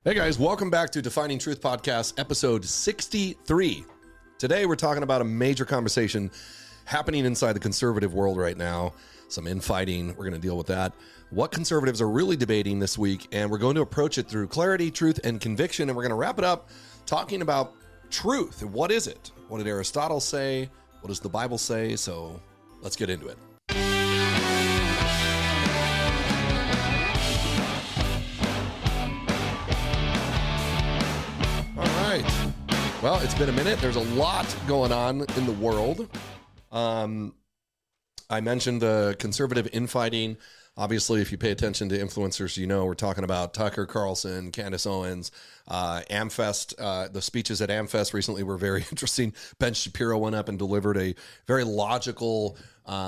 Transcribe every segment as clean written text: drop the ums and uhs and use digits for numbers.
Hey guys, welcome back to Defining Truth Podcast, episode 63. Today we're talking about a major conversation happening inside the conservative world right now. Some infighting, we're going to deal with that. What conservatives are really debating this week, and we're going to approach it through clarity, truth, and conviction, and we're going to wrap it up talking about truth. What is it? What did Aristotle say? What does the Bible say? So let's get into it. Well, it's been a minute. There's a lot going on in the world. I mentioned the conservative infighting. Obviously, if you pay attention to influencers, you know we're talking about Tucker Carlson, Candace Owens, AmFest. The speeches at AmFest recently were very interesting. Ben Shapiro went up and delivered a very logically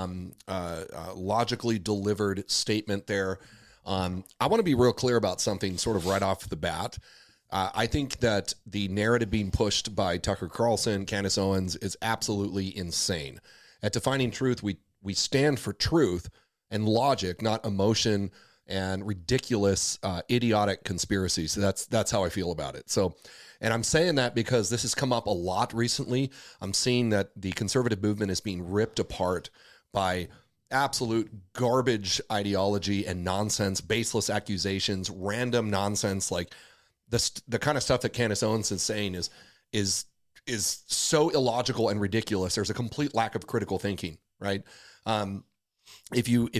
delivered statement there. I want to be real clear about something sort of right off the bat. I think that the narrative being pushed by Tucker Carlson, Candace Owens is absolutely insane. At Defining Truth, we stand for truth and logic, not emotion and ridiculous, idiotic conspiracies. So that's how I feel about it. So, and I'm saying that because this has come up a lot recently. I'm seeing that the conservative movement is being ripped apart by absolute garbage ideology and nonsense, baseless accusations, random nonsense, like the kind of stuff that Candace Owens is saying is so illogical and ridiculous. There's a complete lack of critical thinking, right? If you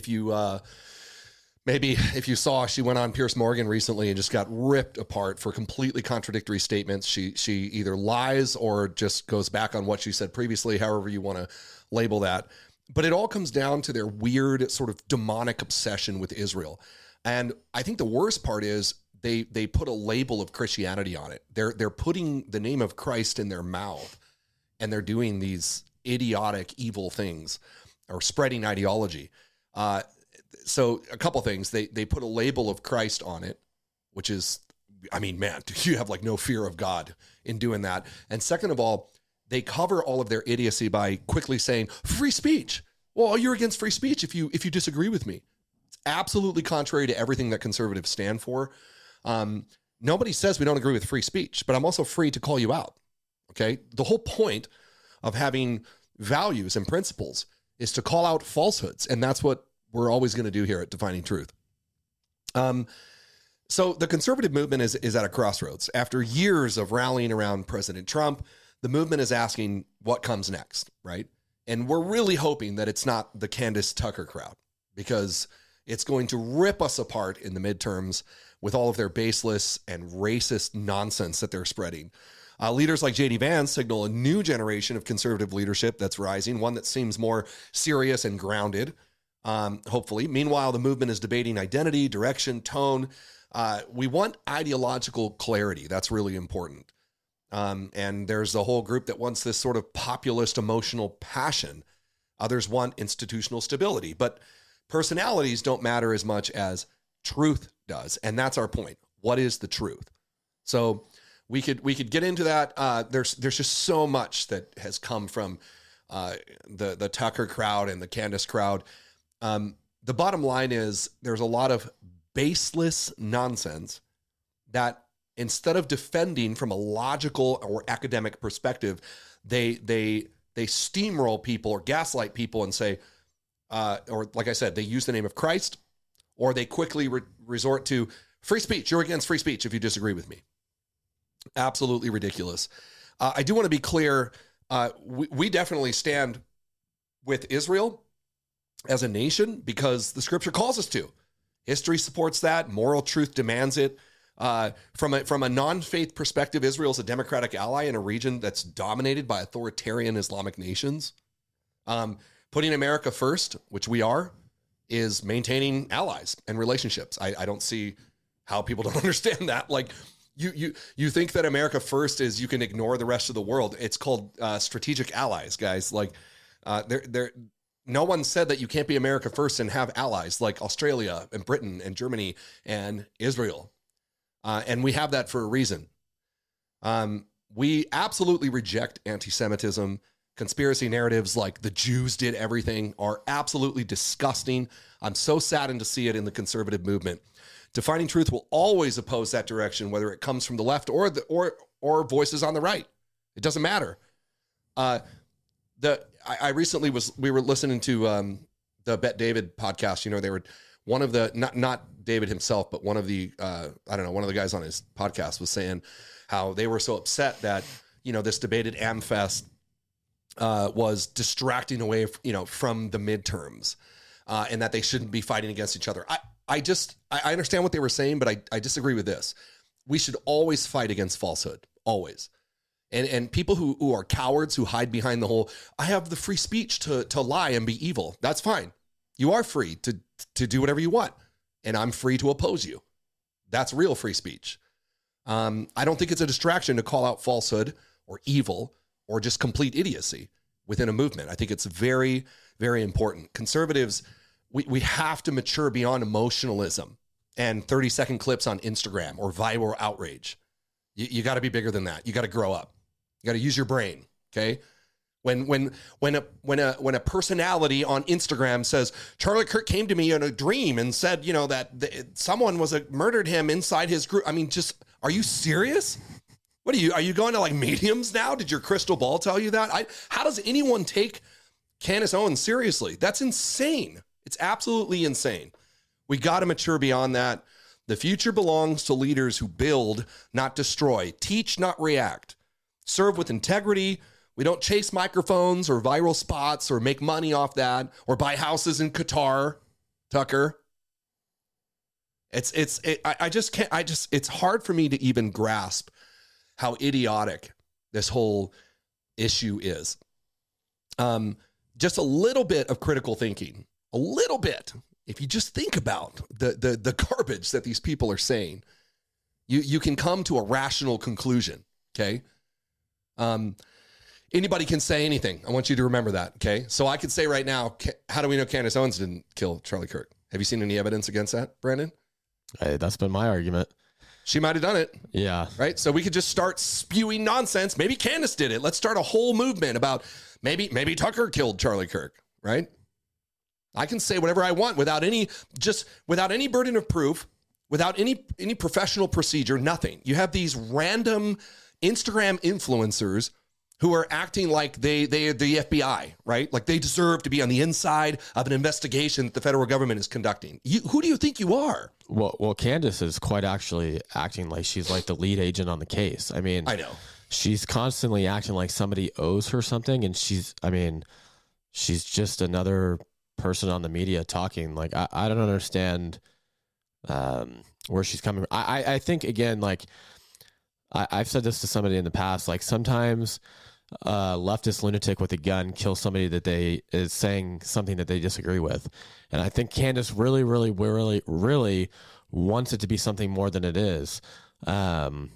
saw, she went on Piers Morgan recently and just got ripped apart for completely contradictory statements. She either lies or just goes back on what she said previously, however you want to label that. But it all comes down to their weird sort of demonic obsession with Israel. And I think the worst part is they put a label of Christianity on it. They're putting the name of Christ in their mouth, and they're doing these idiotic, evil things or spreading ideology. So a couple things. They put a label of Christ on it, which is, I mean, man, you have like no fear of God in doing that. And second of all, they cover all of their idiocy by quickly saying free speech. Well, you're against free speech if you disagree with me. It's absolutely contrary to everything that conservatives stand for. Nobody says we don't agree with free speech, but I'm also free to call you out. Okay. The whole point of having values and principles is to call out falsehoods. And that's what we're always going to do here at Defining Truth. So the conservative movement is at a crossroads. After years of rallying around President Trump, the movement is asking what comes next, right? And we're really hoping that it's not the Candace Tucker crowd, because it's going to rip us apart in the midterms with all of their baseless and racist nonsense that they're spreading. Leaders like J.D. Vance signal a new generation of conservative leadership that's rising, one that seems more serious and grounded, hopefully. Meanwhile, the movement is debating identity, direction, tone. We want ideological clarity. That's really important. And there's a whole group that wants this sort of populist emotional passion. Others want institutional stability. But personalities don't matter as much as truth does. And that's our point. What is the truth? So we could get into that. There's just so much that has come from the Tucker crowd and the Candace crowd. The bottom line is there's a lot of baseless nonsense that, instead of defending from a logical or academic perspective, they steamroll people or gaslight people and say, or like I said, they use the name of Christ, or they quickly resort to free speech. You're against free speech if you disagree with me. Absolutely ridiculous. I do want to be clear. We definitely stand with Israel as a nation because the scripture calls us to. History supports that. Moral truth demands it. From a non-faith perspective, Israel is a democratic ally in a region that's dominated by authoritarian Islamic nations. Putting America first, which we are, is maintaining allies and relationships. I don't see how people don't understand that. Like, you think that America first is you can ignore the rest of the world. It's called strategic allies, guys. Like, no one said that you can't be America first and have allies like Australia and Britain and Germany and Israel. And we have that for a reason. We absolutely reject anti-Semitism. Conspiracy narratives like the Jews did everything are absolutely disgusting. I'm so saddened to see it in the conservative movement. Defining truth will always oppose that direction, whether it comes from the left or voices on the right. It doesn't matter. I recently we were listening to the Bet David podcast. You know, they were one of the not David himself, but one of the one of the guys on his podcast was saying how they were so upset that, you know, this debated AmFest was distracting away, from the midterms, and that they shouldn't be fighting against each other. I understand what they were saying, but I disagree with this. We should always fight against falsehood, always. And people who are cowards, who hide behind the whole, I have the free speech to lie and be evil. That's fine. You are free to do whatever you want. And I'm free to oppose you. That's real free speech. I don't think it's a distraction to call out falsehood or evil or just complete idiocy within a movement. I think it's very, very important. Conservatives, we have to mature beyond emotionalism and 30-second clips on Instagram or viral outrage. You got to be bigger than that. You got to grow up. You got to use your brain. Okay. When a personality on Instagram says Charlie Kirk came to me in a dream and said, that someone murdered him inside his group. I mean, just, are you serious? What are you going to like mediums now? Did your crystal ball tell you that? How does anyone take Candace Owens seriously? That's insane. It's absolutely insane. We got to mature beyond that. The future belongs to leaders who build, not destroy, teach, not react, serve with integrity. We don't chase microphones or viral spots or make money off that or buy houses in Qatar, Tucker. It's hard for me to even grasp how idiotic this whole issue is. Just a little bit of critical thinking, a little bit. If you just think about the garbage that these people are saying, you can come to a rational conclusion. Okay. Anybody can say anything. I want you to remember that. Okay. So I could say right now, how do we know Candace Owens didn't kill Charlie Kirk? Have you seen any evidence against that, Brandon? Hey, that's been my argument. She might have done it. Yeah. Right. So we could just start spewing nonsense. Maybe Candace did it. Let's start a whole movement about maybe Tucker killed Charlie Kirk. Right. I can say whatever I want without any burden of proof, without any professional procedure, nothing. You have these random Instagram influencers who are acting like they're the FBI, right? Like they deserve to be on the inside of an investigation that the federal government is conducting. Who do you think you are? Well, Candace is quite actually acting like she's like the lead agent on the case. I mean, I know. She's constantly acting like somebody owes her something, and she's just another person on the media talking. Like, I don't understand where she's coming from. I think, again, like, I've said this to somebody in the past, like sometimes leftist lunatic with a gun kills somebody that is saying something that they disagree with. And I think Candace really, really, really, really wants it to be something more than it is. In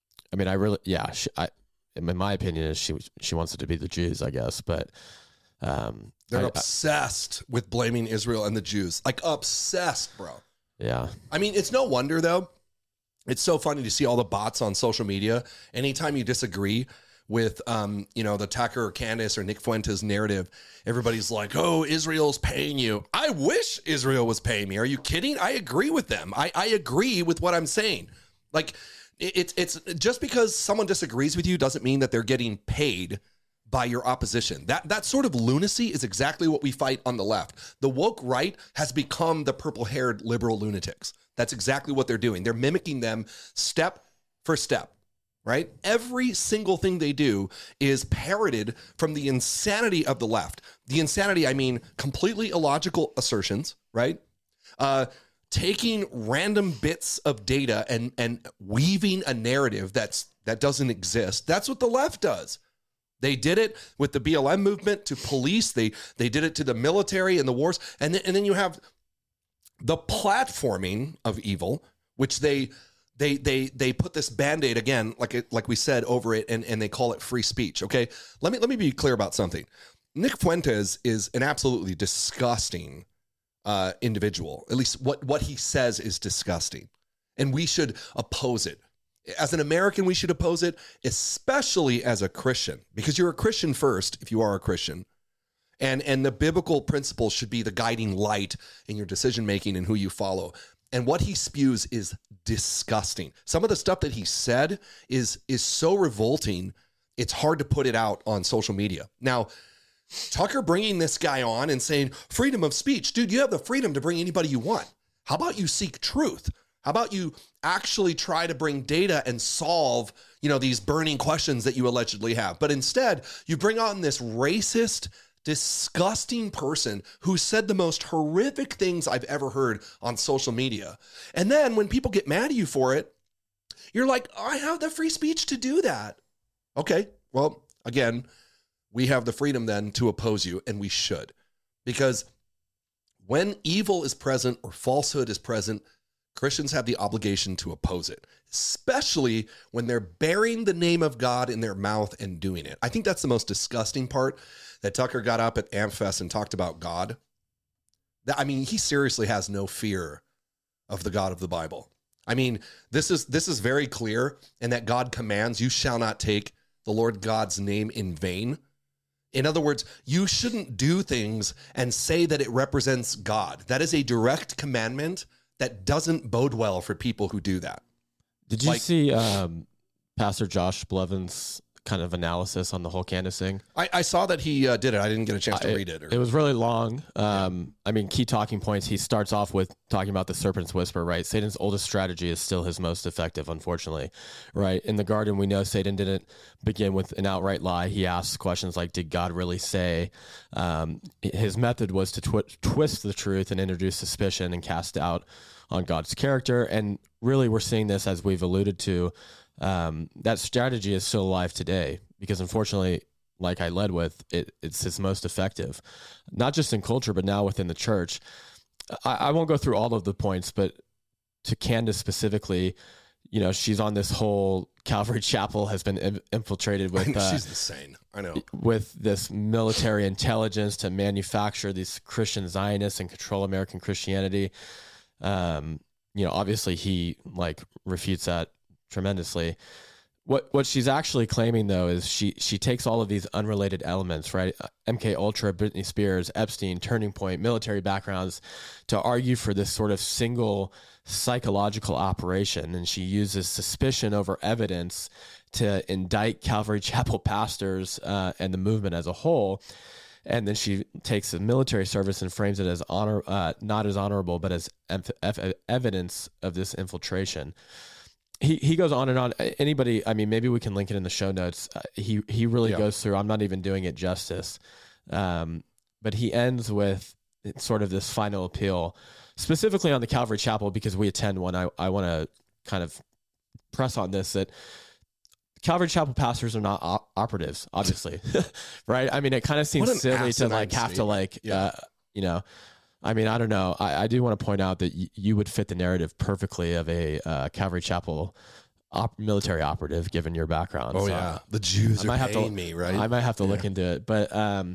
my opinion, is she wants it to be the Jews, I guess. But they're obsessed with blaming Israel and the Jews, like obsessed, bro. Yeah. I mean, it's no wonder though. It's so funny to see all the bots on social media. Anytime you disagree with, the Tucker or Candace or Nick Fuentes narrative, everybody's like, oh, Israel's paying you. I wish Israel was paying me. Are you kidding? I agree with them. I agree with what I'm saying. Like, it's just because someone disagrees with you doesn't mean that they're getting paid by your opposition. That sort of lunacy is exactly what we fight on the left. The woke right has become the purple-haired liberal lunatics. That's exactly what they're doing. They're mimicking them step for step, right? Every single thing they do is parroted from the insanity of the left. The insanity, I mean, completely illogical assertions, right? Taking random bits of data and weaving a narrative that doesn't exist. That's what the left does. They did it with the BLM movement to police. They did it to the military and the wars. And then you have the platforming of evil, which they put this Band-Aid again, like we said, over it, and they call it free speech. Okay, let me be clear about something. Nick Fuentes is an absolutely disgusting individual. At least what he says is disgusting, and we should oppose it. As an American, we should oppose it, especially as a Christian, because you're a Christian first, if you are a Christian. And the biblical principles should be the guiding light in your decision-making and who you follow. And what he spews is disgusting. Some of the stuff that he said is so revolting, it's hard to put it out on social media. Now, Tucker bringing this guy on and saying, freedom of speech. Dude, you have the freedom to bring anybody you want. How about you seek truth? How about you actually try to bring data and solve, these burning questions that you allegedly have? But instead, you bring on this racist, disgusting person who said the most horrific things I've ever heard on social media. And then when people get mad at you for it, you're like, I have the free speech to do that. Okay, well, again, we have the freedom then to oppose you, and we should. Because when evil is present or falsehood is present, Christians have the obligation to oppose it, especially when they're bearing the name of God in their mouth and doing it. I think that's the most disgusting part, that Tucker got up at AmpFest and talked about God. He seriously has no fear of the God of the Bible. This is very clear, and that God commands, you shall not take the Lord God's name in vain. In other words, you shouldn't do things and say that it represents God. That is a direct commandment that doesn't bode well for people who do that. Did you see Pastor Josh Blevin's kind of analysis on the whole Candace thing? I saw that he did it. I didn't get a chance to read it. It was really long. Key talking points. He starts off with talking about the serpent's whisper, right? Satan's oldest strategy is still his most effective, unfortunately, right? In the garden, we know Satan didn't begin with an outright lie. He asks questions like, did God really say? His method was to twist the truth and introduce suspicion and cast doubt on God's character. And really, we're seeing this, as we've alluded to, that strategy is still alive today, because unfortunately, like I led with, it's his most effective, not just in culture, but now within the church. I won't go through all of the points, but to Candace specifically, she's on this whole Calvary Chapel has been infiltrated with, she's insane. I know, with this military intelligence to manufacture these Christian Zionists and control American Christianity. Obviously he refutes that tremendously. What she's actually claiming, though, is she takes all of these unrelated elements, right? MK Ultra, Britney Spears, Epstein, Turning Point, military backgrounds, to argue for this sort of single psychological operation, and she uses suspicion over evidence to indict Calvary Chapel pastors and the movement as a whole. And then she takes the military service and frames it as not as honorable, but as evidence of this infiltration. He goes on and on. Anybody, maybe we can link it in the show notes. He really goes through. I'm not even doing it justice, but he ends with sort of this final appeal, specifically on the Calvary Chapel, because we attend one. I want to kind of press on this, that Calvary Chapel pastors are not operatives, obviously, right? It kind of seems silly to have to I don't know. I do want to point out that you would fit the narrative perfectly of a Calvary Chapel military operative, given your background. Oh, so yeah. The Jews are paying me, right? I might have to look into it. But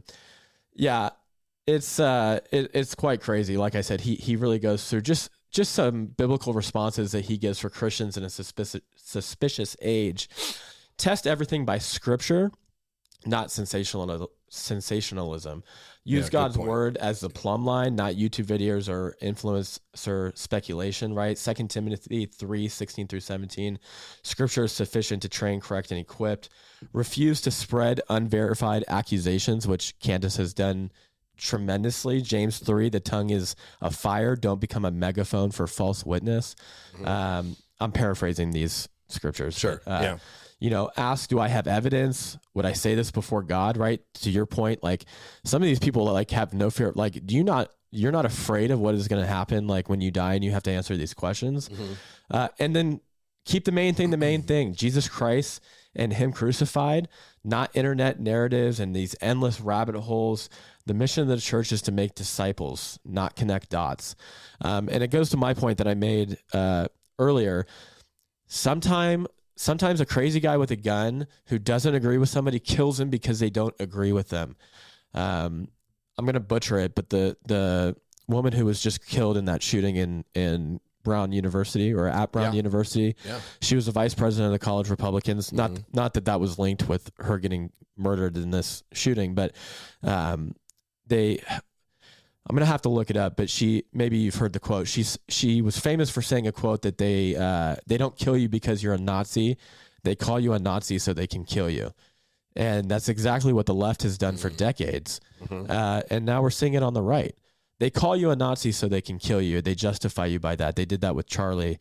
it's quite crazy. Like I said, he really goes through just some biblical responses that he gives for Christians in a suspicious age. Test everything by Scripture, not sensationalism. Use God's word as the plumb line, not YouTube videos or influencer speculation, right? 2 Timothy 3:16-17. Scripture is sufficient to train, correct, and equip. Refuse to spread unverified accusations, which Candace has done tremendously. James 3, the tongue is a fire. Don't become a megaphone for false witness. Mm-hmm. I'm paraphrasing these scriptures. Sure. Ask, do I have evidence? Would I say this before God? Right. To your point, some of these people have no fear. You're not afraid of what is going to happen. When you die and you have to answer these questions, and then keep the main thing, Jesus Christ and him crucified, not internet narratives and these endless rabbit holes. The mission of the church is to make disciples, not connect dots. And it goes to my point that I made earlier. Sometimes a crazy guy with a gun who doesn't agree with somebody kills him because they don't agree with them. I'm going to butcher it, but the woman who was just killed in that shooting in Brown University, or at Brown University, she was the vice president of the College Republicans. Not that was linked with her getting murdered in this shooting, but I'm gonna have to look it up, but maybe you've heard the quote. She was famous for saying a quote that they don't kill you because you're a Nazi. They call you a Nazi so they can kill you. And that's exactly what the left has done for decades. And now we're seeing it on the right. They call you a Nazi so they can kill you. They justify you by that. They did that with Charlie.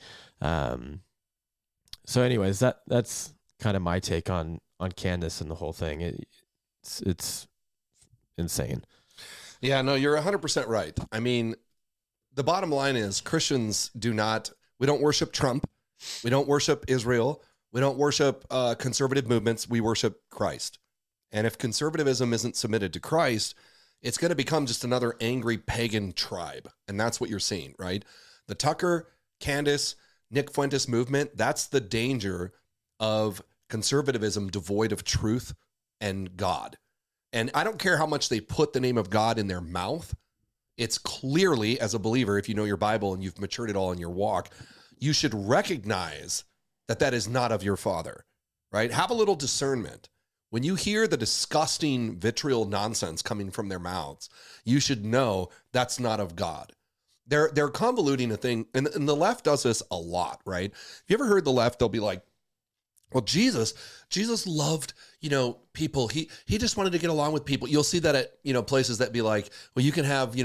So anyways, that's kind of my take on Candace and the whole thing. It's insane. Yeah, no, you're 100% right. I mean, the bottom line is Christians we don't worship Trump. We don't worship Israel. We don't worship conservative movements. We worship Christ. And if conservatism isn't submitted to Christ, it's going to become just another angry pagan tribe. And that's what you're seeing, right? The Tucker, Candace, Nick Fuentes movement, that's the danger of conservatism devoid of truth and God. And I don't care how much they put the name of God in their mouth. It's clearly, as a believer, if you know your Bible and you've matured it all in your walk, you should recognize that that is not of your Father, right? Have a little discernment. When you hear the disgusting vitriol nonsense coming from their mouths, you should know that's not of God. They're convoluting a thing, and the left does this a lot, right? Have you ever heard the left? They'll be like, well, Jesus loved, people. He just wanted to get along with people. You'll see that at, places that be like, well, you can have,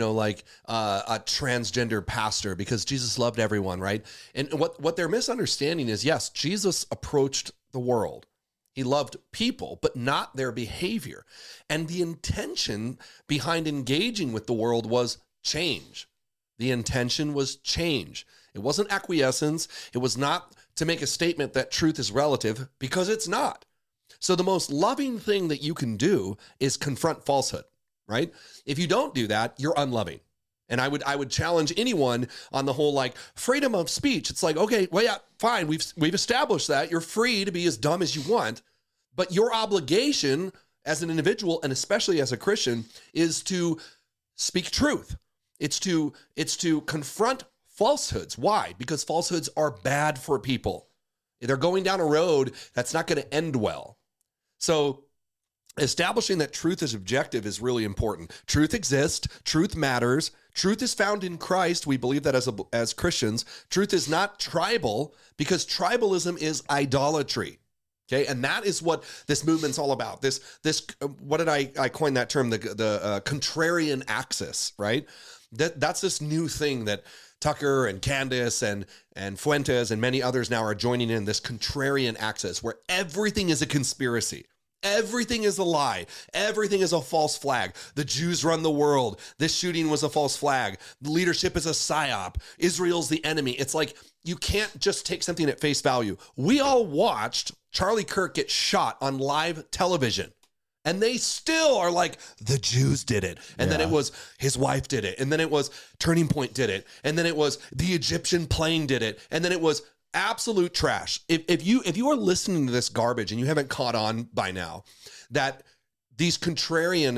a transgender pastor because Jesus loved everyone, right? And what they're misunderstanding is, yes, Jesus approached the world. He loved people, but not their behavior. And the intention behind engaging with the world was change. The intention was change. It wasn't acquiescence. It was not to make a statement that truth is relative, because it's not. So the most loving thing that you can do is confront falsehood, right? If you don't do that, you're unloving. And I would challenge anyone on the whole, like, freedom of speech. It's like, okay, well, yeah, fine. We've established that you're free to be as dumb as you want, but your obligation as an individual, and especially as a Christian, is to speak truth. It's to confront falsehoods. Why? Because falsehoods are bad for people. They're going down a road that's not going to end well. So establishing that truth is objective is really important. Truth exists. Truth matters. Truth is found in Christ. We believe that as Christians. Truth is not tribal, because tribalism is idolatry. Okay, and that is what this movement's all about. This what did I coin that term? The contrarian axis, right? That's this new thing that Tucker and Candace and Fuentes and many others now are joining in, this contrarian axis where everything is a conspiracy. Everything is a lie. Everything is a false flag. The Jews run the world. This shooting was a false flag. The leadership is a psyop. Israel's the enemy. It's like, you can't just take something at face value. We all watched Charlie Kirk get shot on live television, and they still are like, the Jews did it. And then it was his wife did it. And then it was Turning Point did it. And then it was the Egyptian plane did it. And then it was absolute trash. If you are listening to this garbage and you haven't caught on by now that these contrarian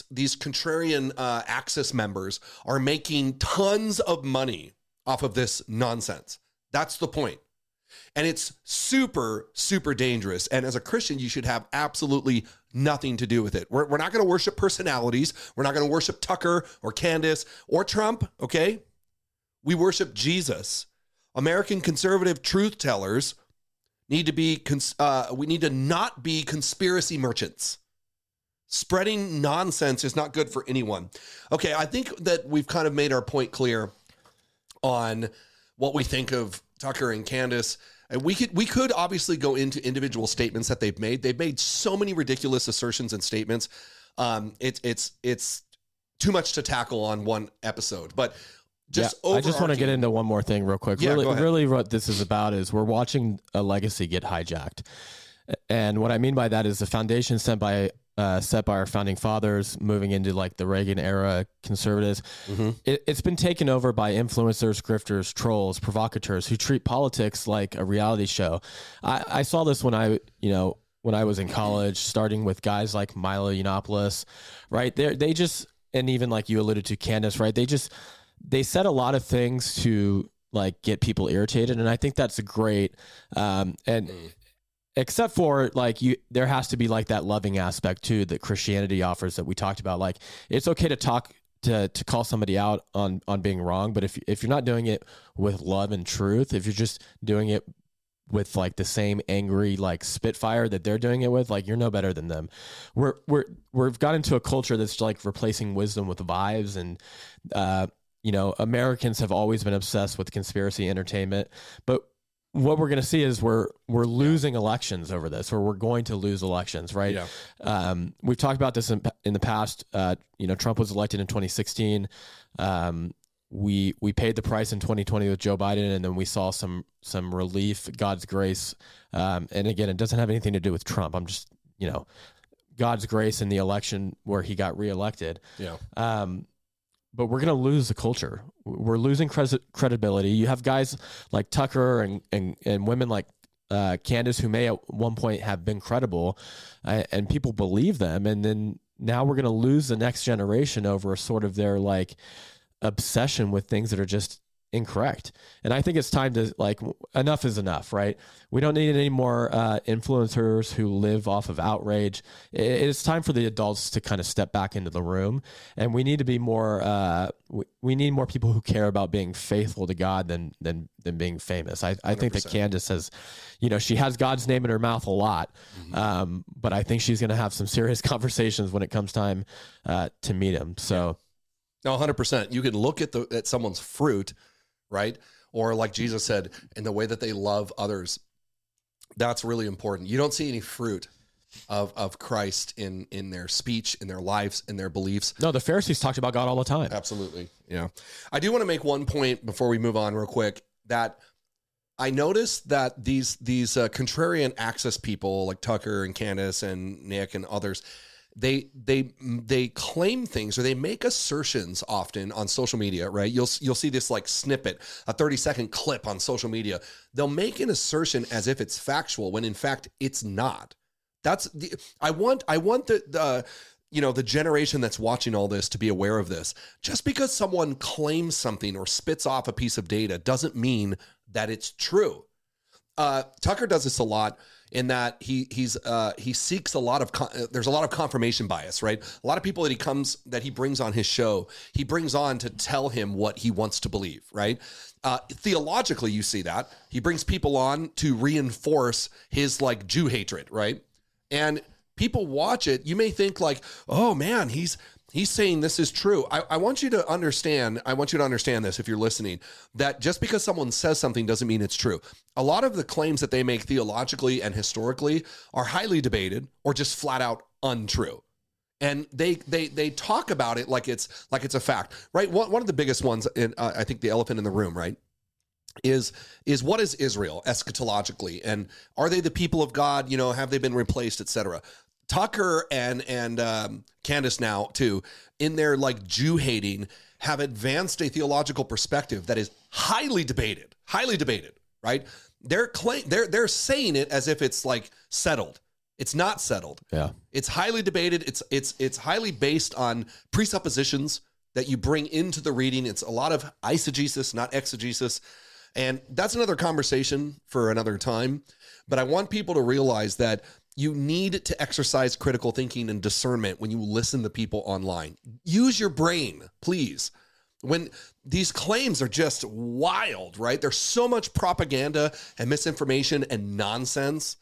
axis members are making tons of money off of this nonsense. That's the point. And it's super, super dangerous. And as a Christian, you should have absolutely nothing to do with it. We're not going to worship personalities. We're not going to worship Tucker or Candace or Trump, okay? We worship Jesus. American conservative truth tellers need to be, we need to not be conspiracy merchants. Spreading nonsense is not good for anyone. Okay, I think that we've kind of made our point clear on what we think of Tucker and Candace. And we could obviously go into individual statements that they've made. They've made so many ridiculous assertions and statements. It's too much to tackle on one episode, but I just want to get into one more thing real quick. Yeah, really what this is about is we're watching a legacy get hijacked. And what I mean by that is the foundation set by our founding fathers, moving into like the Reagan era conservatives. Mm-hmm. It's been taken over by influencers, grifters, trolls, provocateurs who treat politics like a reality show. I saw this when I was in college, starting with guys like Milo Yiannopoulos, right? They just, and even like you alluded to, Candace, right? They said a lot of things to like get people irritated. And I think that's great. Except for like there has to be like that loving aspect too that Christianity offers that we talked about. Like it's okay to talk to call somebody out on being wrong, but if you're not doing it with love and truth, if you're just doing it with like the same angry like spitfire that they're doing it with, like you're no better than them. We've got into a culture that's like replacing wisdom with vibes, and Americans have always been obsessed with conspiracy entertainment, but what we're going to see is we're losing elections over this, or we're going to lose elections, right? Yeah. We've talked about this in the past. Trump was elected in 2016. We paid the price in 2020 with Joe Biden, and then we saw some relief, God's grace. And again, it doesn't have anything to do with Trump. I'm just, God's grace in the election where he got reelected. Yeah. But we're going to lose the culture. We're losing credibility. You have guys like Tucker and women like Candace, who may at one point have been credible, and people believe them. And then now we're going to lose the next generation over sort of their like obsession with things that are just incorrect. And I think it's time to like, enough is enough, right? We don't need any more influencers who live off of outrage. It's time for the adults to kind of step back into the room, and we need to be more, we need more people who care about being faithful to God than being famous. I think that Candace has, she has God's name in her mouth a lot. Mm-hmm. But I think she's going to have some serious conversations when it comes time to meet him. So no, 100%. You can look at someone's fruit, right? Or like Jesus said, in the way that they love others. That's really important. You don't see any fruit of Christ in their speech, in their lives, in their beliefs. No, the Pharisees talked about God all the time. Absolutely. Yeah. I do want to make one point before we move on real quick, that I noticed that these contrarian access people like Tucker and Candace and Nick and others, they claim things, or they make assertions often on social media, right? You'll see this like snippet, a 30-second clip on social media. They'll make an assertion as if it's factual when in fact it's not. I want the generation that's watching all this to be aware of this. Just because someone claims something or spits off a piece of data doesn't mean that it's true. Tucker does this a lot, in that he seeks a lot of there's a lot of confirmation bias, right? A lot of people that he brings on his show, he brings on to tell him what he wants to believe, right? Theologically, you see that he brings people on to reinforce his like Jew hatred, right? And people watch it. You may think like, oh man, he's saying this is true. I want you to understand. I want you to understand this, if you're listening, that just because someone says something doesn't mean it's true. A lot of the claims that they make theologically and historically are highly debated or just flat out untrue. And they talk about it like it's a fact, right? One of the biggest ones, in I think the elephant in the room, right, is what is Israel eschatologically, and are they the people of God? Have they been replaced, etc. Tucker and Candace now too, in their like Jew hating, have advanced a theological perspective that is highly debated, right? They're saying it as if it's like settled. It's not settled. Yeah. It's highly debated. It's highly based on presuppositions that you bring into the reading. It's a lot of eisegesis, not exegesis. And that's another conversation for another time. But I want people to realize that you need to exercise critical thinking and discernment when you listen to people online. Use your brain, please. When these claims are just wild, right? There's so much propaganda and misinformation and nonsense.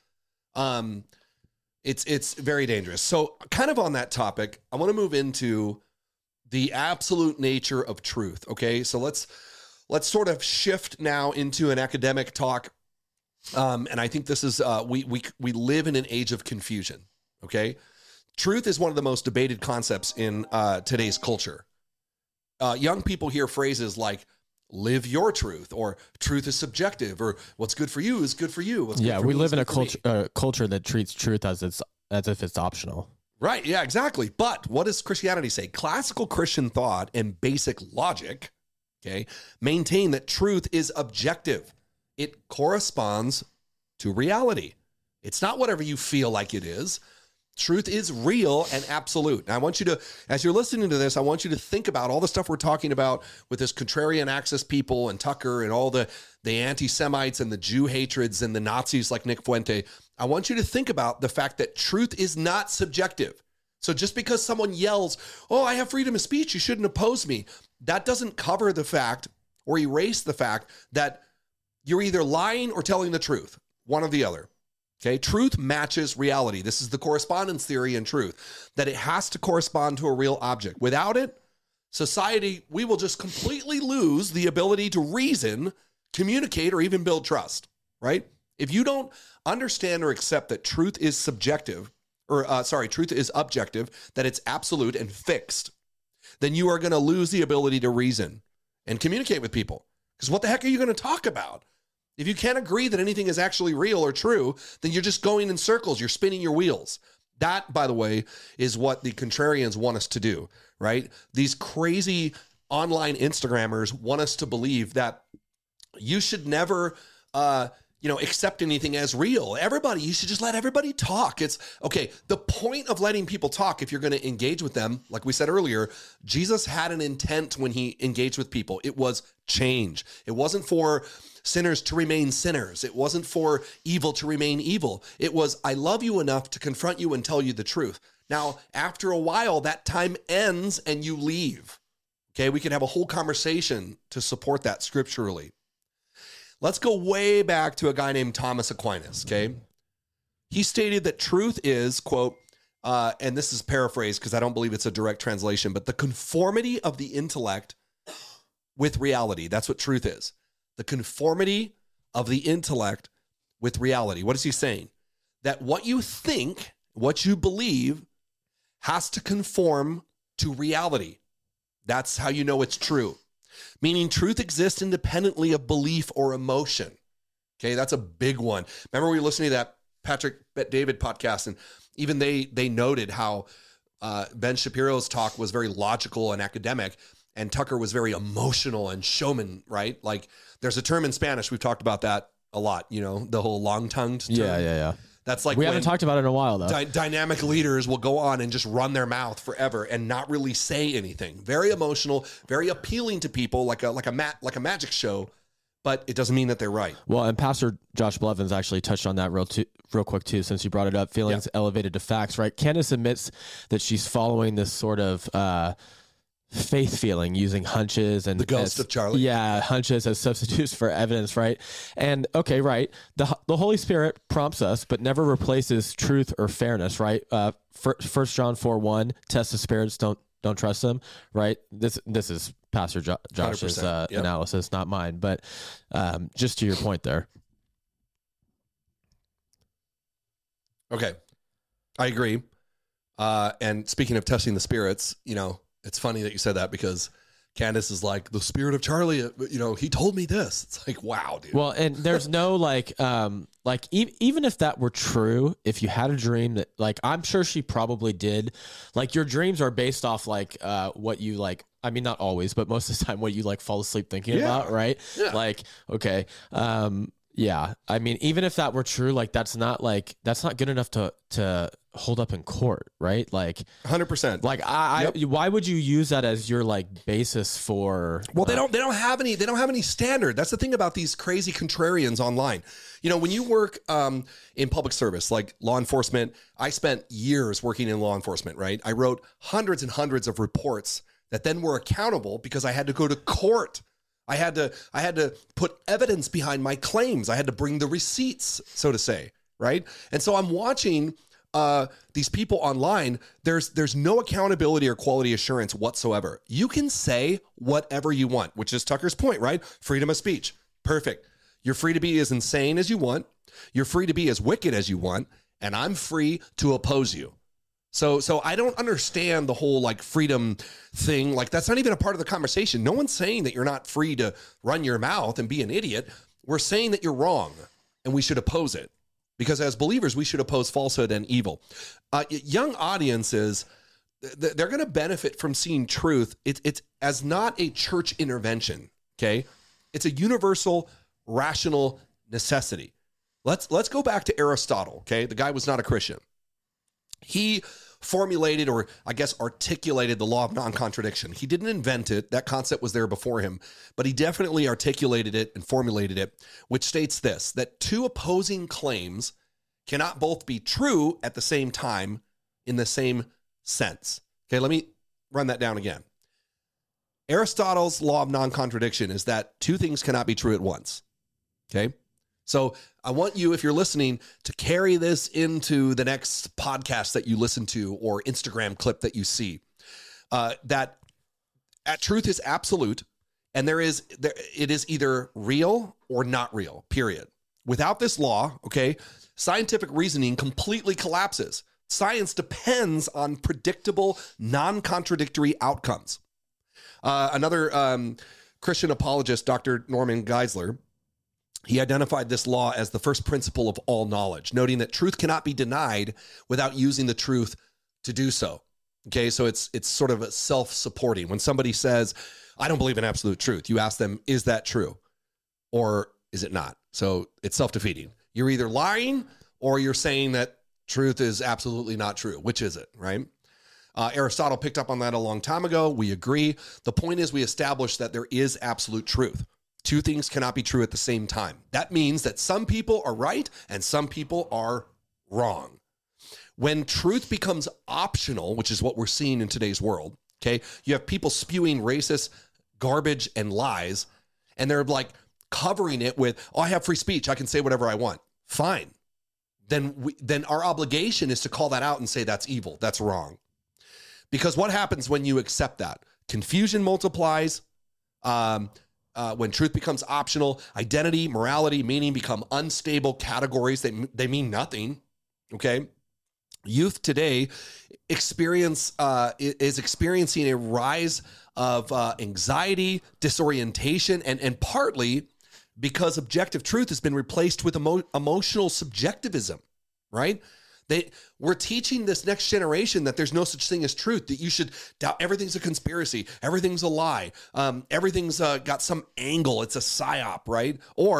It's very dangerous. So kind of on that topic, I want to move into the absolute nature of truth. Okay. So let's sort of shift now into an academic talk. And I think this is, we live in an age of confusion. Okay. Truth is one of the most debated concepts in today's culture. Young people hear phrases like live your truth, or truth is subjective, or what's good for you is good for you. We live in a culture that treats truth as if it's optional. Right. Yeah, exactly. But what does Christianity say? Classical Christian thought and basic logic, okay, maintain that truth is objective. It corresponds to reality. It's not whatever you feel like it is. Truth is real and absolute. And I want you to, as you're listening to this, I want you to think about all the stuff we're talking about with this contrarian access people and Tucker and all the anti-Semites and the Jew hatreds and the Nazis like Nick Fuente. I want you to think about the fact that truth is not subjective. So just because someone yells, "Oh, I have freedom of speech, you shouldn't oppose me," that doesn't cover the fact or erase the fact that you're either lying or telling the truth, one or the other. Okay, truth matches reality. This is the correspondence theory in truth, that it has to correspond to a real object. Without it, society, we will just completely lose the ability to reason, communicate, or even build trust, right? If you don't understand or accept that truth is subjective, truth is objective, that it's absolute and fixed, then you are going to lose the ability to reason and communicate with people. Because what the heck are you going to talk about? If you can't agree that anything is actually real or true, then you're just going in circles. You're spinning your wheels. That, by the way, is what the contrarians want us to do, right? These crazy online Instagrammers want us to believe that you should never, accept anything as real. You should just let everybody talk. It's okay. The point of letting people talk, if you're going to engage with them, like we said earlier, Jesus had an intent when he engaged with people. It was change. It wasn't for sinners to remain sinners. It wasn't for evil to remain evil. It was, I love you enough to confront you and tell you the truth. Now, after a while, that time ends and you leave. Okay, we could have a whole conversation to support that scripturally. Let's go way back to a guy named Thomas Aquinas, okay? He stated that truth is, quote, and this is paraphrased because I don't believe it's a direct translation, but the conformity of the intellect with reality. That's what truth is. The conformity of the intellect with reality. What is he saying? That what you think, what you believe, has to conform to reality. That's how you know it's true. Meaning truth exists independently of belief or emotion. Okay, that's a big one. Remember we were listening to that Patrick Bet-David podcast, and even they noted how Ben Shapiro's talk was very logical and academic, and Tucker was very emotional and showman, right? Like there's a term in Spanish, we've talked about that a lot, the whole long-tongued term. Yeah. That's like we haven't talked about it in a while, though. Dynamic leaders will go on and just run their mouth forever and not really say anything. Very emotional, very appealing to people, like a magic show, but it doesn't mean that they're right. Well, and Pastor Josh Blevins actually touched on that real quick too, since you brought it up. Feelings elevated to facts, right? Candace admits that she's following this sort of faith feeling using hunches and the ghost of Charlie. Yeah, hunches as substitutes for evidence, right? And okay, right. The Holy Spirit prompts us, but never replaces truth or fairness, right? 1 John 4:1, test the spirits, don't trust them, right? This is Pastor Josh's analysis, not mine, but just to your point there. Okay, I agree. And speaking of testing the spirits, it's funny that you said that because Candace is like, the spirit of Charlie, he told me this. It's like, wow, dude. Well, and there's no even if that were true, if you had a dream that, like, I'm sure she probably did, like, your dreams are based off what you like. I mean, not always, but most of the time what you fall asleep thinking about, right? Yeah. Like, okay. Yeah. I mean, even if that were true, that's not good enough to hold up in court, right? 100%. Why would you use that as your basis for? Well, they don't have any standard. That's the thing about these crazy contrarians online. When you work in public service, like law enforcement, I spent years working in law enforcement, right? I wrote hundreds and hundreds of reports that then were accountable because I had to go to court. I had to put evidence behind my claims. I had to bring the receipts, so to say, right? And so I'm watching these people online. There's no accountability or quality assurance whatsoever. You can say whatever you want, which is Tucker's point, right? Freedom of speech. Perfect. You're free to be as insane as you want. You're free to be as wicked as you want. And I'm free to oppose you. So I don't understand the whole freedom thing. That's not even a part of the conversation. No one's saying that you're not free to run your mouth and be an idiot. We're saying that you're wrong and we should oppose it because as believers, we should oppose falsehood and evil. Young audiences, they're going to benefit from seeing truth. It's as not a church intervention. Okay. It's a universal, rational necessity. Let's go back to Aristotle. Okay. The guy was not a Christian. He formulated, or I guess articulated, the law of non-contradiction. He didn't invent it. That concept was there before him, but he definitely articulated it and formulated it, which states this, that two opposing claims cannot both be true at the same time in the same sense. Okay, let me run that down again. Aristotle's law of non-contradiction is that two things cannot be true at once. Okay, so I want you, if you're listening, to carry this into the next podcast that you listen to or Instagram clip that you see. That truth is absolute, and it is either real or not real, period. Without this law, okay, scientific reasoning completely collapses. Science depends on predictable, non-contradictory outcomes. Another Christian apologist, Dr. Norman Geisler, he identified this law as the first principle of all knowledge, noting that truth cannot be denied without using the truth to do so. Okay, so it's sort of a self-supporting. When somebody says, I don't believe in absolute truth, you ask them, is that true? Or is it not? So it's self-defeating. You're either lying or you're saying that truth is absolutely not true. Which is it, right? Aristotle picked up on that a long time ago. We agree. The point is we establish that there is absolute truth. Two things cannot be true at the same time. That means that some people are right and some people are wrong. When truth becomes optional, which is what we're seeing in today's world, okay, you have people spewing racist garbage and lies, and they're like covering it with, oh, I have free speech. I can say whatever I want. Fine. Then our obligation is to call that out and say that's evil. That's wrong. Because what happens when you accept that? Confusion multiplies. When truth becomes optional, identity, morality, meaning become unstable categories. They mean nothing. Okay. Youth today is experiencing a rise of anxiety, disorientation, and partly because objective truth has been replaced with emotional subjectivism, right? We're teaching this next generation that there's no such thing as truth, that you should doubt everything's a conspiracy, everything's a lie, everything's got some angle, it's a psyop, right?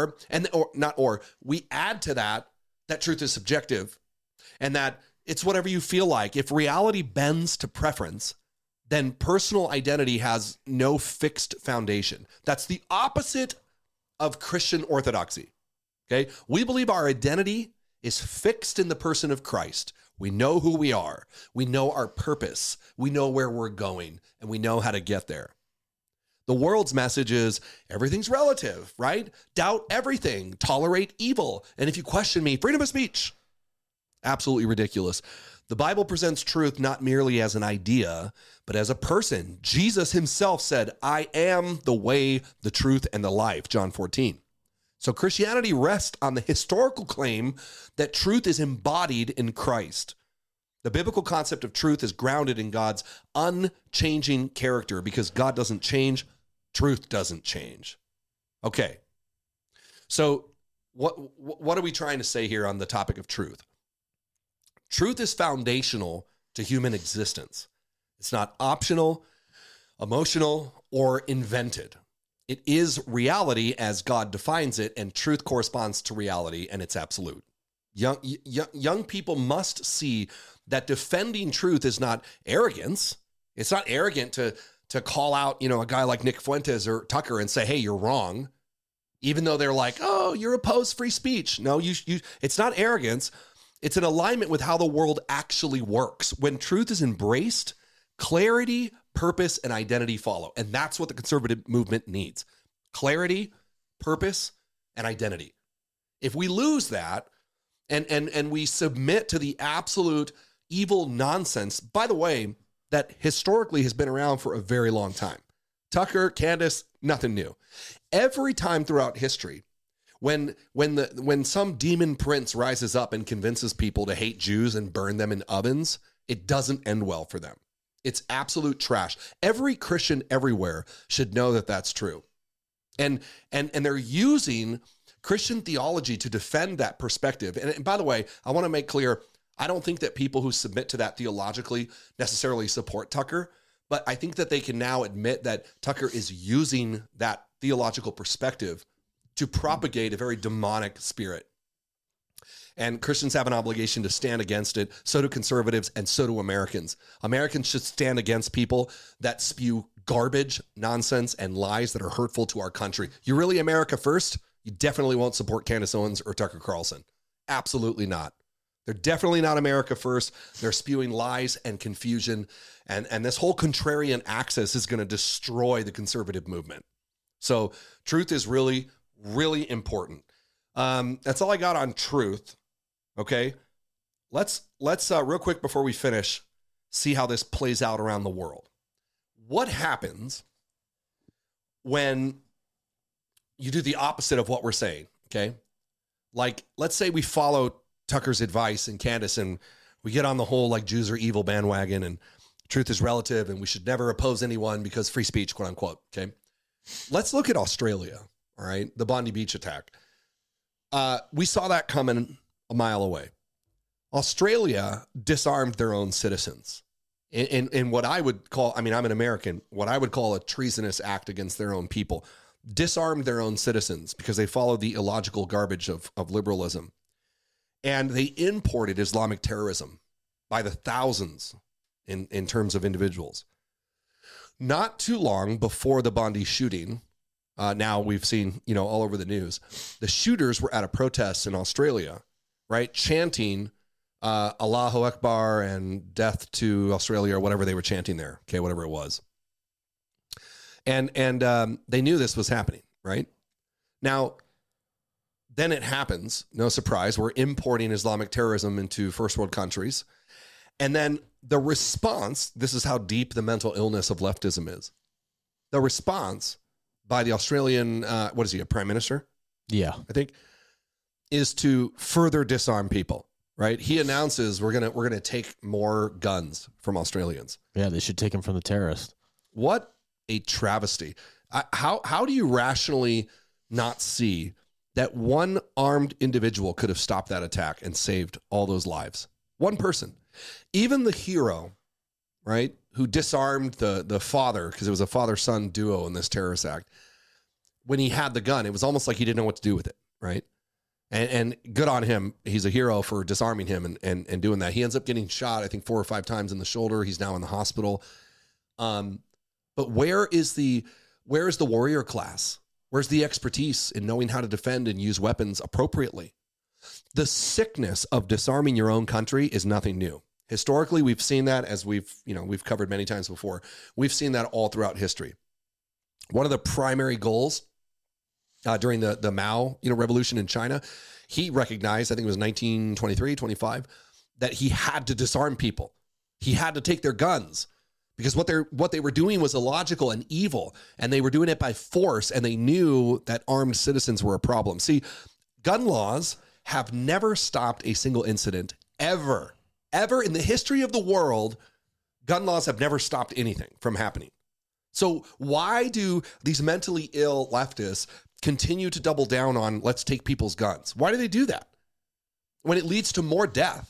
We add to that truth is subjective and that it's whatever you feel like. If reality bends to preference, then personal identity has no fixed foundation. That's the opposite of Christian orthodoxy, okay? We believe our identity is fixed in the person of Christ. We know who we are. We know our purpose. We know where we're going, and we know how to get there. The world's message is everything's relative, right? Doubt everything, tolerate evil, and if you question me, freedom of speech. Absolutely ridiculous. The Bible presents truth not merely as an idea, but as a person. Jesus himself said, I am the way, the truth, and the life, John 14. So Christianity rests on the historical claim that truth is embodied in Christ. The biblical concept of truth is grounded in God's unchanging character because God doesn't change, truth doesn't change. Okay, so what are we trying to say here on the topic of truth? Truth is foundational to human existence. It's not optional, emotional, or invented. It is reality as God defines it, and truth corresponds to reality, and it's absolute. Young people must see that defending truth is not arrogance. It's not arrogant to call out, a guy like Nick Fuentes or Tucker and say, hey, you're wrong, even though they're like, oh, you're opposed free speech. No, it's not arrogance. It's an alignment with how the world actually works. When truth is embraced, clarity, purpose, and identity follow. And that's what the conservative movement needs. Clarity, purpose, and identity. If we lose that and we submit to the absolute evil nonsense, by the way, that historically has been around for a very long time. Tucker, Candace, nothing new. Every time throughout history, when some demon prince rises up and convinces people to hate Jews and burn them in ovens, it doesn't end well for them. It's absolute trash. Every Christian everywhere should know that that's true. And they're using Christian theology to defend that perspective. And by the way, I want to make clear, I don't think that people who submit to that theologically necessarily support Tucker, but I think that they can now admit that Tucker is using that theological perspective to propagate a very demonic spirit. And Christians have an obligation to stand against it. So do conservatives, and so do Americans. Americans should stand against people that spew garbage, nonsense, and lies that are hurtful to our country. You're really America first? You definitely won't support Candace Owens or Tucker Carlson. Absolutely not. They're definitely not America first. They're spewing lies and confusion. And this whole contrarian axis is going to destroy the conservative movement. So truth is really, really important. That's all I got on truth. Okay. Let's real quick before we finish, see how this plays out around the world. What happens when you do the opposite of what we're saying? Okay. Like, let's say we follow Tucker's advice and Candace, and we get on the whole like Jews are evil bandwagon and truth is relative and we should never oppose anyone because free speech, quote unquote. Okay. Let's look at Australia. All right. The Bondi Beach attack. We saw that coming a mile away. Australia disarmed their own citizens in what I would call, I mean, I'm an American, what I would call a treasonous act against their own people. Disarmed their own citizens because they followed the illogical garbage of liberalism. And they imported Islamic terrorism by the thousands in terms of individuals. Not too long before the Bondi shooting, now we've seen, all over the news, the shooters were at a protest in Australia, right? Chanting Allahu Akbar and death to Australia or whatever they were chanting there. Okay, whatever it was. And they knew this was happening, right? Now, then it happens. No surprise. We're importing Islamic terrorism into first world countries. And then the response, this is how deep the mental illness of leftism is. The response by the Australian, what is he, a prime minister? Yeah. I think, is to further disarm people, right? He announces we're gonna take more guns from Australians. Yeah, they should take them from the terrorists. What a travesty. How do you rationally not see that one armed individual could have stopped that attack and saved all those lives? One person. Even the hero, right, who disarmed the father, because it was a father-son duo in this terrorist act, when he had the gun, it was almost like he didn't know what to do with it, right? And good on him. He's a hero for disarming him and doing that. He ends up getting shot, I think, 4 or 5 times in the shoulder. He's now in the hospital. But where is the warrior class? Where's the expertise in knowing how to defend and use weapons appropriately? The sickness of disarming your own country is nothing new. Historically, we've seen that, as we've covered many times before. We've seen that all throughout history. One of the primary goals during the Mao revolution in China, he recognized, I think it was 1923, 25, that he had to disarm people. He had to take their guns. Because what they were doing was illogical and evil, and they were doing it by force, and they knew that armed citizens were a problem. See, gun laws have never stopped a single incident, ever. Ever in the history of the world, gun laws have never stopped anything from happening. So why do these mentally ill leftists continue to double down on let's take people's guns? Why do they do that? When it leads to more death.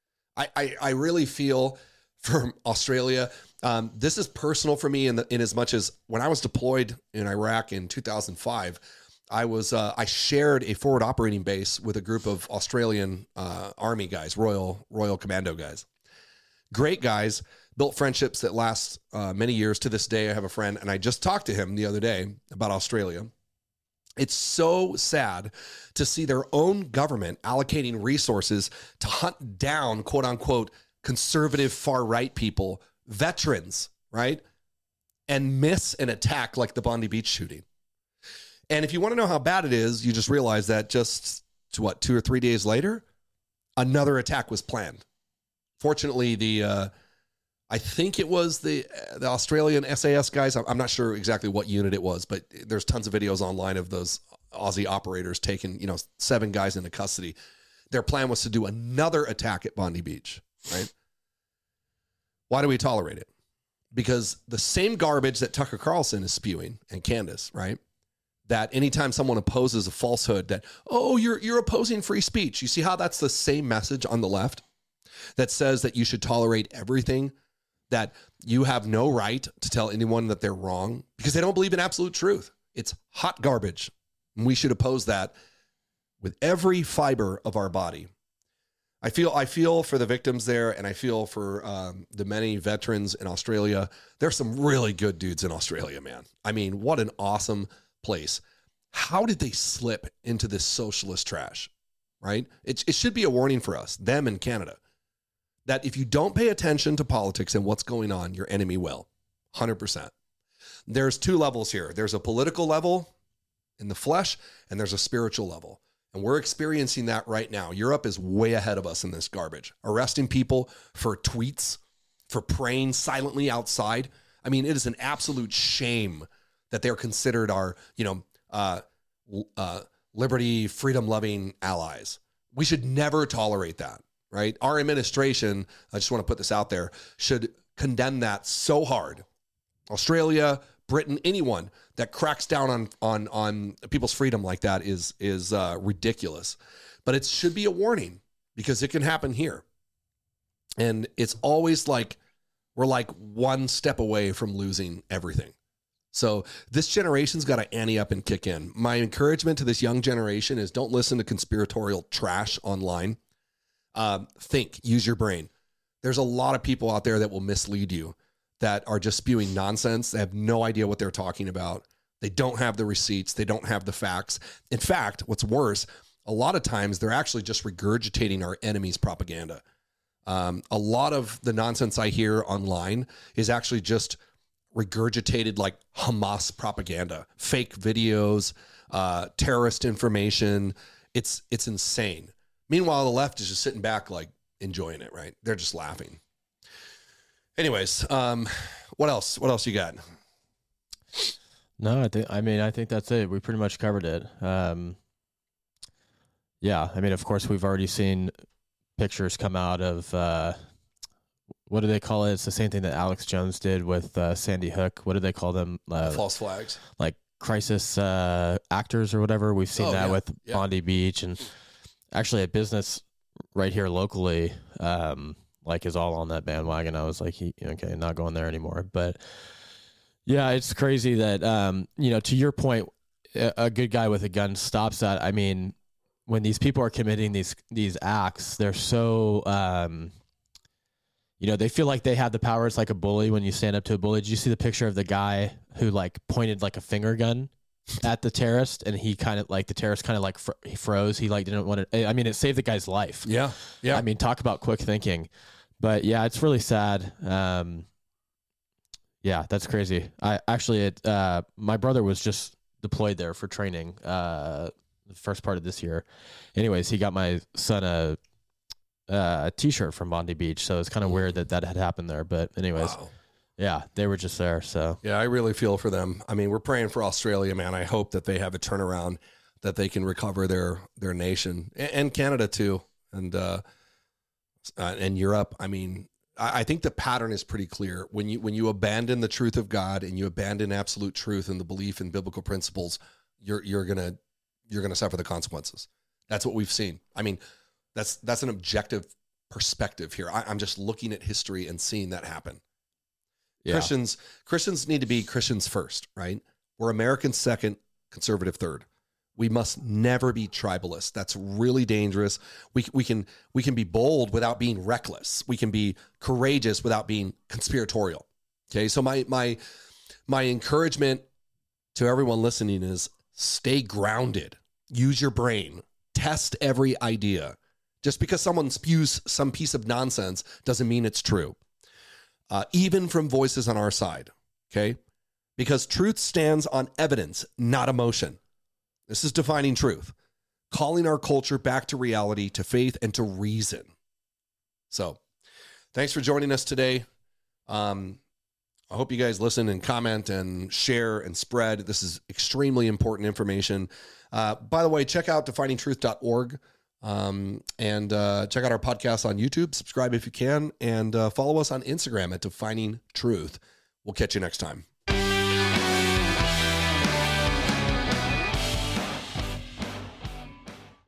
I really feel for Australia, this is personal for me in as much as when I was deployed in Iraq in 2005, I shared a forward operating base with a group of Australian Army guys, Royal Commando guys. Great guys, built friendships that last many years. To this day, I have a friend, and I just talked to him the other day about Australia. It's so sad to see their own government allocating resources to hunt down, quote unquote, conservative far-right people, veterans, right? And miss an attack like the Bondi Beach shooting. And if you want to know how bad it is, you just realize that just 2 or 3 days later, another attack was planned. Fortunately, I think it was the Australian SAS guys. I'm not sure exactly what unit it was, but there's tons of videos online of those Aussie operators taking, 7 guys into custody. Their plan was to do another attack at Bondi Beach, right? Why do we tolerate it? Because the same garbage that Tucker Carlson is spewing, and Candace, right? That anytime someone opposes a falsehood that, oh, you're opposing free speech. You see how that's the same message on the left that says that you should tolerate everything, that you have no right to tell anyone that they're wrong because they don't believe in absolute truth. It's hot garbage. And we should oppose that with every fiber of our body. I feel for the victims there, and I feel for the many veterans in Australia. There's some really good dudes in Australia, man. I mean, what an awesome place. How did they slip into this socialist trash? right? It should be a warning for us, them in Canada, that if you don't pay attention to politics and what's going on, your enemy will. 100%. There's two levels here. There's a political level in the flesh, and there's a spiritual level. And we're experiencing that right now. Europe is way ahead of us in this garbage, arresting people for tweets, for praying silently outside. I mean, it is an absolute shame that they're considered our, liberty, freedom-loving allies. We should never tolerate that, right? Our administration, I just want to put this out there, should condemn that so hard. Australia, Britain, anyone that cracks down on people's freedom like that is ridiculous. But it should be a warning because it can happen here. And it's always like we're like one step away from losing everything. So this generation's got to ante up and kick in. My encouragement to this young generation is don't listen to conspiratorial trash online. Think, use your brain. There's a lot of people out there that will mislead you, that are just spewing nonsense. They have no idea what they're talking about. They don't have the receipts. They don't have the facts. In fact, what's worse, a lot of times they're actually just regurgitating our enemy's propaganda. A lot of the nonsense I hear online is actually just regurgitated like Hamas propaganda, fake videos, terrorist information. It's insane. Meanwhile, the left is just sitting back like enjoying it, right? They're just laughing. Anyways, what else? What else you got? No, I think that's it. We pretty much covered it. Yeah, I mean, of course, we've already seen pictures come out of what do they call it? It's the same thing that Alex Jones did with Sandy Hook. What do they call them? False flags. Like crisis actors or whatever. We've seen that with Bondi Beach, and actually a business right here locally is all on that bandwagon. I was like, okay, not going there anymore. But yeah, it's crazy that, to your point, a good guy with a gun stops that. I mean, when these people are committing these acts, they're so, they feel like they have the power. It's like a bully when you stand up to a bully. Did you see the picture of the guy who pointed like a finger gun at the terrorist, and he kind of the terrorist kind of he froze. He didn't want to, I mean, it saved the guy's life. Yeah. Yeah. I mean, talk about quick thinking, but yeah, it's really sad. Yeah, that's crazy. My brother was just deployed there for training, the first part of this year. Anyways, he got my son a t-shirt from Bondi Beach. So it's kind of weird that had happened there, but anyways. Wow. Yeah, they were just there. So yeah, I really feel for them. I mean, we're praying for Australia, man. I hope that they have a turnaround, that they can recover their nation, and Canada too, and Europe. I mean, I think the pattern is pretty clear. When you abandon the truth of God and you abandon absolute truth and the belief in biblical principles, you're gonna suffer the consequences. That's what we've seen. I mean, that's an objective perspective here. I'm just looking at history and seeing that happen. Yeah. Christians need to be Christians first, right? We're Americans second, conservative third. We must never be tribalist. That's really dangerous. We can be bold without being reckless. We can be courageous without being conspiratorial. Okay, so my encouragement to everyone listening is stay grounded. Use your brain. Test every idea. Just because someone spews some piece of nonsense doesn't mean it's true. Even from voices on our side, okay? Because truth stands on evidence, not emotion. This is defining truth, calling our culture back to reality, to faith, and to reason. So, thanks for joining us today. I hope you guys listen and comment and share and spread. This is extremely important information. By the way, check out definingtruth.org. And check out our podcast on YouTube. Subscribe if you can, and follow us on Instagram at Defining Truth. We'll catch you next time.